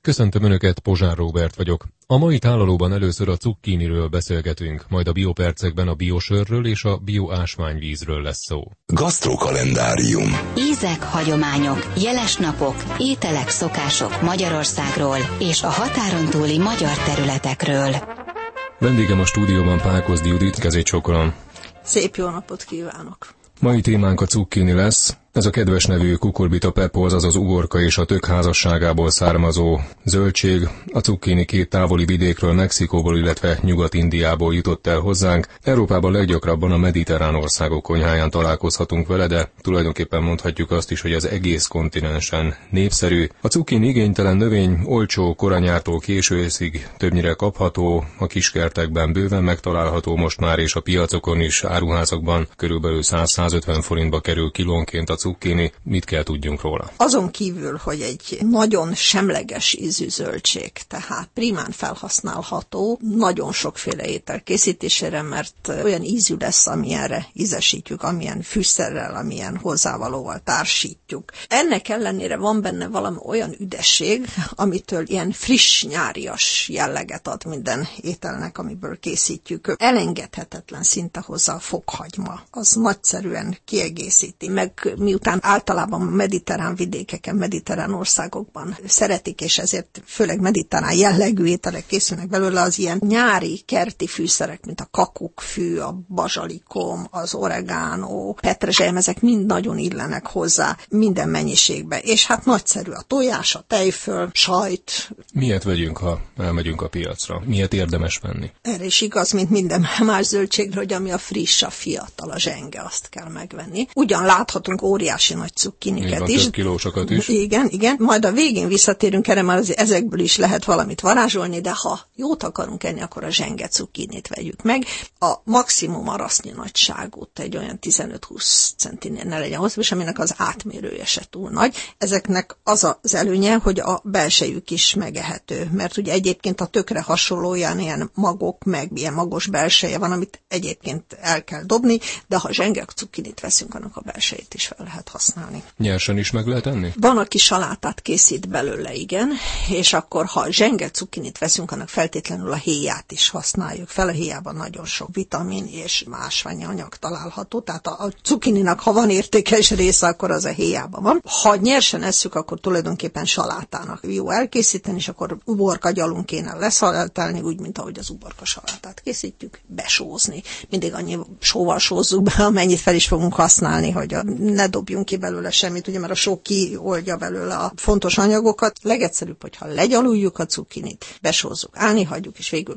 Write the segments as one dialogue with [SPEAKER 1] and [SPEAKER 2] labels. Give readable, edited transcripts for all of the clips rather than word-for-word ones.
[SPEAKER 1] Köszöntöm Önöket, Pozsár Róbert vagyok. A mai tálalóban először a cukkiniről beszélgetünk, majd a biopercekben a biosörről és a bioásványvízről lesz szó.
[SPEAKER 2] Gasztrokalendárium.
[SPEAKER 3] Ízek, hagyományok, jeles napok, ételek, szokások Magyarországról és a határon túli magyar területekről.
[SPEAKER 1] Vendégem a stúdióban Pákozdi Judit, kezét csókolom.
[SPEAKER 4] Szép jó napot kívánok!
[SPEAKER 1] Mai témánk a cukkini lesz. Ez a kedves nevű Cucurbita pepoz, azaz uborka és a tök házasságából származó zöldség. A cukkini két távoli vidékről, Mexikóból, illetve Nyugat-Indiából jutott el hozzánk. Európában leggyakrabban a mediterrán országok konyháján találkozhatunk vele, de tulajdonképpen mondhatjuk azt is, hogy az egész kontinensen népszerű. A cukkini igénytelen növény, olcsó, koranyától késő őszig többnyire kapható, a kiskertekben bőven megtalálható most már, és a piacokon is, áruházakban körülbelül 100-150 forintba kerül kilónként a cukkini. Mit kell tudjunk róla?
[SPEAKER 4] Azon kívül, hogy egy nagyon semleges ízű zöldség, tehát primán felhasználható, nagyon sokféle étel készítésére, mert olyan ízű lesz, amilyenre ízesítjük, amilyen fűszerrel, amilyen hozzávalóval társítjuk. Ennek ellenére van benne valami olyan üdesség, amitől ilyen friss, nyárias jelleget ad minden ételnek, amiből készítjük. Elengedhetetlen szinte hozzá a fokhagyma. Az nagyszerűen kiegészíti, meg miután általában mediterrán vidékeken, mediterrán országokban szeretik, és ezért főleg mediterrán jellegű ételek készülnek belőle, az ilyen nyári kerti fűszerek, mint a kakukkfű, a bazsalikom, az oregano, petrezselyem, ezek mind nagyon illenek hozzá minden mennyiségbe. És hát nagyszerű a tojás, a tejföl, sajt.
[SPEAKER 1] Miért vegyünk, ha elmegyünk a piacra? Miért érdemes venni?
[SPEAKER 4] Erre is igaz, mint minden más zöldségre, hogy ami a friss, a fiatal, a zsenge, azt kell megvenni. Ugyan láthatunk óriási nagy cukkiniket is.
[SPEAKER 1] Több kilósokat is.
[SPEAKER 4] Igen. Majd a végén visszatérünk erre, mert ezekből is lehet valamit varázsolni, de ha jót akarunk enni, akkor a zsenge cukkinit vegyük meg. A maximum arasznyi nagyságút, egy olyan 15-20 centinél ne legyen hosszú, és aminek az átmérője se túl nagy. Ezeknek az az előnye, hogy a belsejük is megehető, mert ugye egyébként a tökre hasonló ilyen magok, meg ilyen magos belseje van, amit egyébként el kell dobni, de ha zsenge cukkinit veszünk, annak a belsejét is fel lehet használni.
[SPEAKER 1] Nyersen is meg lehet enni?
[SPEAKER 4] Van, aki salátát készít belőle, igen, és akkor, ha zsenge cukkinit veszünk, annak feltétlenül a héját is használjuk fel. A héjában nagyon sok vitamin és ásványi anyag található, tehát a cukkininak, ha van értékes része, akkor az a héjában van. Ha nyersen esszük, akkor tulajdonképpen salátának jó elkészíteni, és akkor uborkagyalunk kéne leszaláltálni, úgy, mint ahogy az uborka salátát készítjük, besózni. Mindig annyi sóval sózzuk be, amennyit fel is fogunk használni, hogy ne dobjunk ki belőle semmit, ugye, mert a só kioldja belőle a fontos anyagokat. Legegyszerűbb, hogyha legyaluljuk a cukkinit, besózzuk, állni hagyjuk, és végül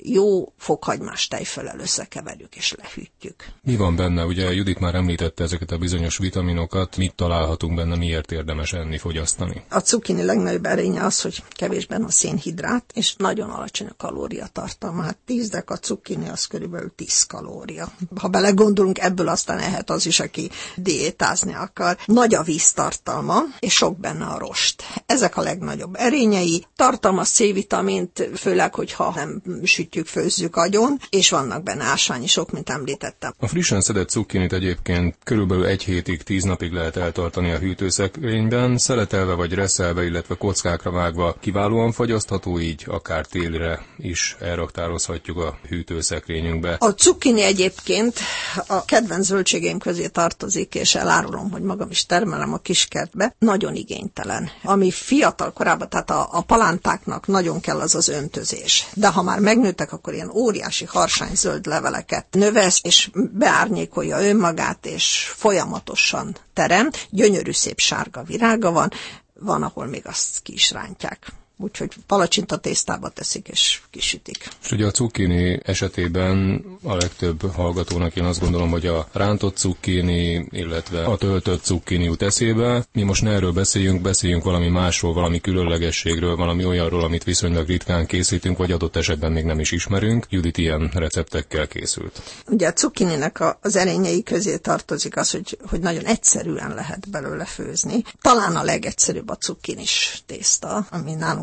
[SPEAKER 4] jó fokhagymás tejföllel összekeverjük és lehűtjük.
[SPEAKER 1] Mi van benne? Ugye Judit már említette ezeket a bizonyos vitaminokat. Mit találhatunk benne, miért érdemes enni, fogyasztani?
[SPEAKER 4] A cukkini legnagyobb erénye az, hogy kevés benne a szénhidrát, és nagyon alacsony a kalóriatartalma. Hát 10 deka cukkini az körülbelül 10 kalória. Ha belegondolunk, ebből aztán ehet az is, aki diétázni akar. Nagy a víztartalma, és sok benne a rost. Ezek a legnagyobb erényei. Tartalmaz C-vitamint, főleg, hogyha nem sütjük, főzzük agyon, és vannak benne ásványosok, mint említettem.
[SPEAKER 1] A frissen szedett cukkinit egyébként körülbelül 1 hétig, 10 napig lehet eltartani a hűtőszekrényben, szeletelve vagy reszelve, illetve kockákra vágva kiválóan fogyasztható, így akár télre is elraktározhatjuk a hűtőszekrényünkbe.
[SPEAKER 4] A cukkini egyébként a kedvenc zöldségeim közé tartozik, és elárulom, hogy magam is termelem a kiskertbe, nagyon igénytelen. Ami fiatal korában, tehát a palántáknak nagyon kell az öntözés. De ha már megnőttek, akkor ilyen óriási harsánykzöld leveleket növesz, és beárnyékolja önmagát, és folyamatosan terem. Gyönyörű szép sárga virága van, ahol még azt ki is rántják. Úgyhogy palacsinta tésztába teszik és kisütik.
[SPEAKER 1] És ugye a cukkini esetében a legtöbb hallgatónak én azt gondolom, hogy a rántott cukkini, illetve a töltött cukkini jut eszébe. Mi most ne erről beszéljünk valami másról, valami különlegességről, valami olyanról, amit viszonylag ritkán készítünk, vagy adott esetben még nem is ismerünk. Judit ilyen receptekkel készült.
[SPEAKER 4] Ugye a cukkininek az erényei közé tartozik az, hogy nagyon egyszerűen lehet belőle főzni. Talán a legegyszerűbb a cukkinis tészta, ami nálunk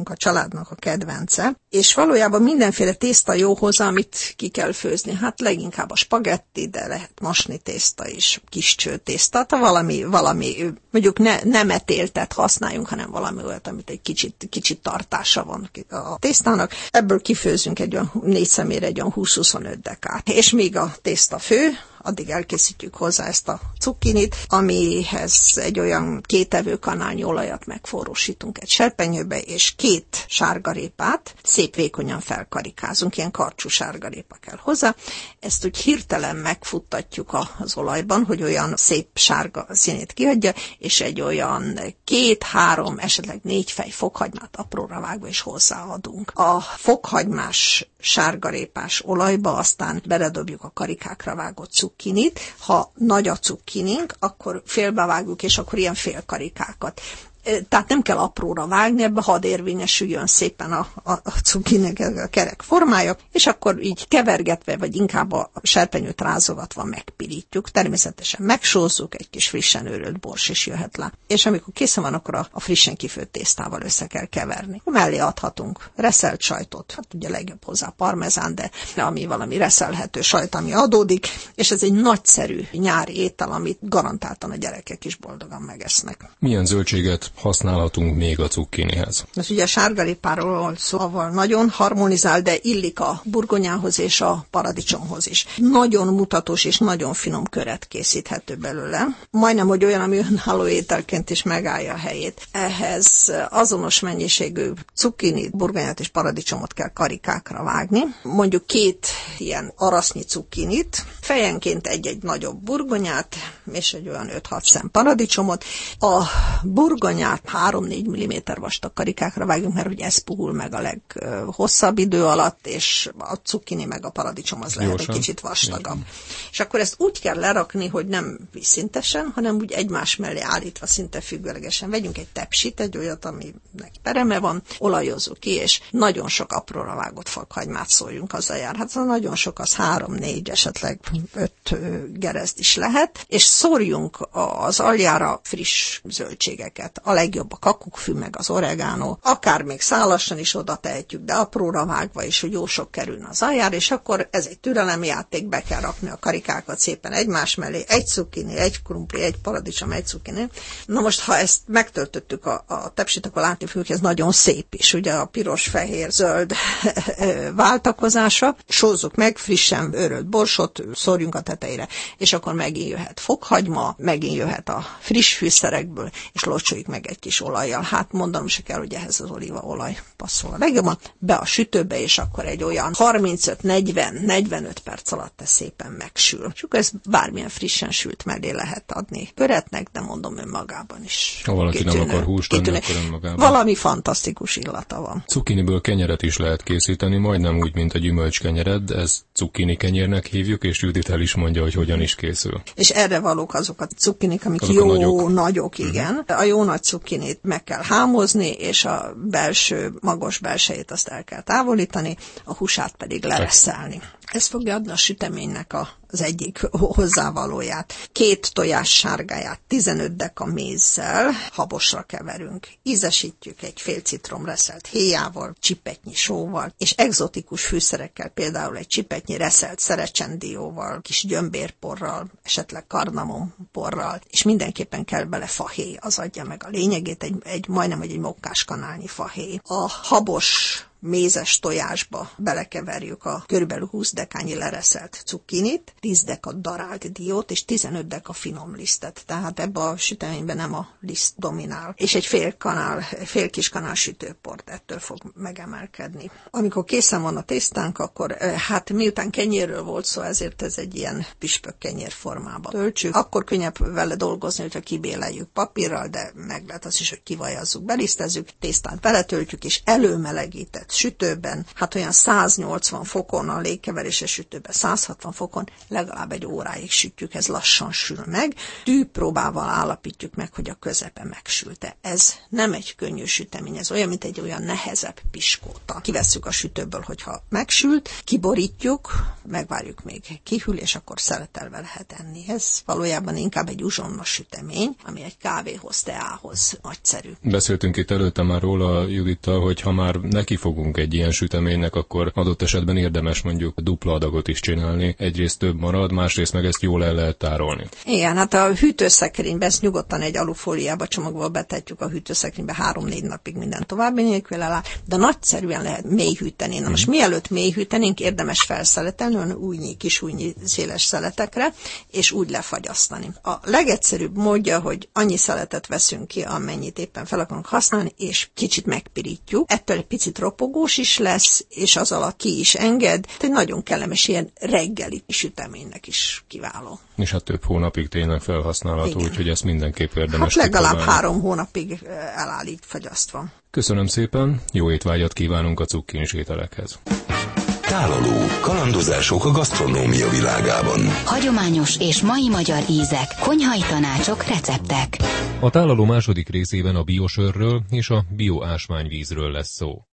[SPEAKER 4] nálunk a családnak a kedvence, és valójában mindenféle tészta jó hozzá, amit ki kell főzni. Hát leginkább a spagetti, de lehet masni tészta is, kis csőtészta, valami mondjuk nem etéltet használjunk, hanem valami olyat, amit egy kicsit tartása van a tésztának. Ebből kifőzünk egy olyan 4 személyre egy olyan 20-25 dekát. És még a tészta fő, addig elkészítjük hozzá ezt a cukkinit, amihez egy olyan 2 evőkanálnyi olajat megforrósítunk egy serpenyőbe, és 2 sárgarépát szép vékonyan felkarikázunk, ilyen karcsú sárgarépa kell hozzá. Ezt úgy hirtelen megfuttatjuk az olajban, hogy olyan szép sárga színét kiadja, és egy olyan 2-3, esetleg 4 fej fokhagymát apróra vágva is hozzáadunk. A fokhagymás sárgarépás olajba aztán beledobjuk a karikákra vágott cukkinit. Ha nagy a cukkinink, akkor félbevágjuk, és akkor ilyen félkarikákat. Tehát nem kell apróra vágni, ebbe hadd érvényesüljön szépen a cukkinek a kerek formája, és akkor így kevergetve, vagy inkább a serpenyőt rázogatva megpirítjuk. Természetesen megsózzuk, egy kis frissen őrölt bors is jöhet le. És amikor készen van, akkor a frissen kifőtt tésztával össze kell keverni. Mellé adhatunk reszelt sajtot, hát ugye legjobb hozzá parmezán, de ami valami reszelhető sajt, ami adódik, és ez egy nagyszerű nyári étel, amit garantáltan a gyerekek is boldogan megesznek.
[SPEAKER 1] Milyen zöldséget használhatunk még a cukkinihez?
[SPEAKER 4] Ez ugye a sárgarépáról szóval nagyon harmonizál, de illik a burgonyához és a paradicsomhoz is. Nagyon mutatós és nagyon finom köret készíthető belőle. Majdnem, hogy olyan, ami önálló ételként is megállja a helyét. Ehhez azonos mennyiségű cukkinit, burgonyát és paradicsomot kell karikákra vágni. Mondjuk 2 ilyen arasznyi cukkinit, fejenként egy nagyobb burgonyát, és egy olyan 5-6 szem paradicsomot. A burgonyát 3-4 mm vastag karikákra vágjunk, mert ugye ez puhul meg a leghosszabb idő alatt, és a cukkini meg a paradicsom az lehet egy kicsit vastagabb. És akkor ezt úgy kell lerakni, hogy nem vízszintesen, hanem úgy egymás mellé állítva szinte függőlegesen. Vegyünk egy tepsit, egy olyat, aminek pereme van, olajozzuk ki, és nagyon sok apróra vágott fokhagymát szóljunk, azzal jár. Hát nagyon sok, az 3-4, esetleg 5 gerezd is lehet, és szórjunk az aljára friss zöldségeket. A legjobb a kakukkfű, meg az oregano, akár még szálasan is oda tehetjük, de apróra vágva is, hogy jó sok kerülne az aljára, és akkor ez egy türelemjáték, be kell rakni a karikákat szépen egymás mellé, egy cukkini, egy krumpli, egy paradicsom, egy cukkini. Na most, ha ezt megtöltöttük a tepsit, akkor látni fogjuk, hogy ez nagyon szép is, ugye a piros, fehér, zöld váltakozása. Sózzuk meg, frissen őrölt borsot, szórjunk a tetejére, és akkor megint jöhet fokhagyma, megint jöhet a friss fűszerekből, és locsoljuk meg egy kis olajjal. Hát mondanom se kell, hogy ehhez az olívaolaj passzol a legjobban. Be a sütőbe, és akkor egy olyan 35-40-45 perc alatt ez szépen megsül. És akkor ezt bármilyen frissen sült mellé lehet adni köretnek, de mondom önmagában is.
[SPEAKER 1] Ha valaki nem akar húst tenni, akkor önmagában.
[SPEAKER 4] Valami fantasztikus illata van.
[SPEAKER 1] Cukkiniből kenyeret is lehet készíteni, majdnem úgy, mint a gyümölcskenyered, ezt cukkini kenyérnek hívjuk, és Judit el is mondja, hogy hogyan is készül.
[SPEAKER 4] És erre valók azok a cukkinik, amik azok jó nagyok, igen. A jó nagy cukkinit meg kell hámozni, és a magos belsejét azt el kell távolítani, a húsát pedig lereszelni. Ez fogja adni a süteménynek az egyik hozzávalóját. 2 tojás sárgáját 15 deka mézzel habosra keverünk. Ízesítjük egy fél citrom reszelt héjával, csipetnyi sóval, és egzotikus fűszerekkel, például egy csipetnyi reszelt szerecsendióval, kis gyömbérporral, esetleg kardamomporral, és mindenképpen kell bele fahéj, az adja meg a lényegét, majdnem egy mokkás kanálnyi fahéj. A habos mézes tojásba belekeverjük a körülbelül 20 dekányi lereszelt cukkinit, 10 deka darált diót és 15 deka finom lisztet. Tehát ebbe a süteményben nem a liszt dominál. És egy fél kis kanál sütőport ettől fog megemelkedni. Amikor készen van a tésztánk, akkor hát miután kenyérről volt szó, ezért ez egy ilyen püspök kenyér formában töltsük. Akkor könnyebb vele dolgozni, hogyha kibéleljük papírral, de meg lehet az is, hogy kivajazzuk, belisztezzük, tésztát beletöltjük, és előmelegített sütőben, hát olyan 180 fokon, a légkeveréses sütőben 160 fokon, legalább egy óráig sütjük, ez lassan sül meg. Tűpróbával állapítjuk meg, hogy a közepe megsült-e. Ez nem egy könnyű sütemény, ez olyan, mint egy olyan nehezebb piskóta. Kivesszük a sütőből, hogyha megsült, kiborítjuk, megvárjuk még kihűl, és akkor szeletelve lehet enni. Ez valójában inkább egy uzsonna sütemény, ami egy kávéhoz, teához nagyszerű.
[SPEAKER 1] Beszéltünk itt előtte már róla, Judittal, hogy ha már nekifogunk egy ilyen süteménynek, akkor adott esetben érdemes mondjuk dupla adagot is csinálni. Egyrészt több marad, másrészt meg ezt jól el lehet tárolni.
[SPEAKER 4] Igen, hát a hűtőszekrénybe, ezt nyugodtan egy alufóliába csomagba betetjük a hűtőszekrénybe 3-4 napig minden további nélkül eláll, de nagyszerűen lehet mélyhűteni. Na most mielőtt mélyhűtenénk, érdemes felszeletelni, olyan újnyi, kis újnyi széles szeletekre, és úgy lefagyasztani. A legegyszerűbb módja, hogy annyi szeletet veszünk ki, amennyit éppen fel akarunk használni, és kicsit megpirítjuk. Ettől egy picit ropogós is lesz, és az alatt ki is enged. Egy nagyon kellemes ilyen reggeli süteménynek is kiváló.
[SPEAKER 1] És hát több hónapig tényleg felhasználható, úgyhogy ezt mindenképp érdemes.
[SPEAKER 4] Hát legalább 3 hónapig eláll így fagyasztva.
[SPEAKER 1] Köszönöm szépen, jó étvágyat kívánunk a cukkinis ételekhez.
[SPEAKER 2] Tálaló, kalandozások a gasztronómia világában.
[SPEAKER 3] Hagyományos és mai magyar ízek, konyhai tanácsok, receptek.
[SPEAKER 1] A tálaló második részében a biosörről és a bioásványvízről lesz szó.